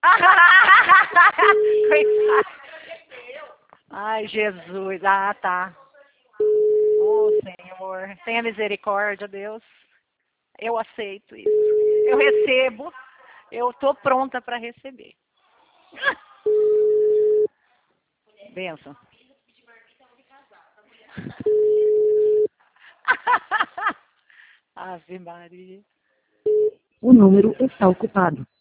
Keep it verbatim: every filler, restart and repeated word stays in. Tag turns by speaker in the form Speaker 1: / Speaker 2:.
Speaker 1: Coitado. Ai, Jesus. Ah, tá. Ô, Senhor. Tenha misericórdia, Deus. Eu aceito isso. Eu recebo. Eu tô pronta para receber. Benção. Ave Maria.
Speaker 2: O número está ocupado.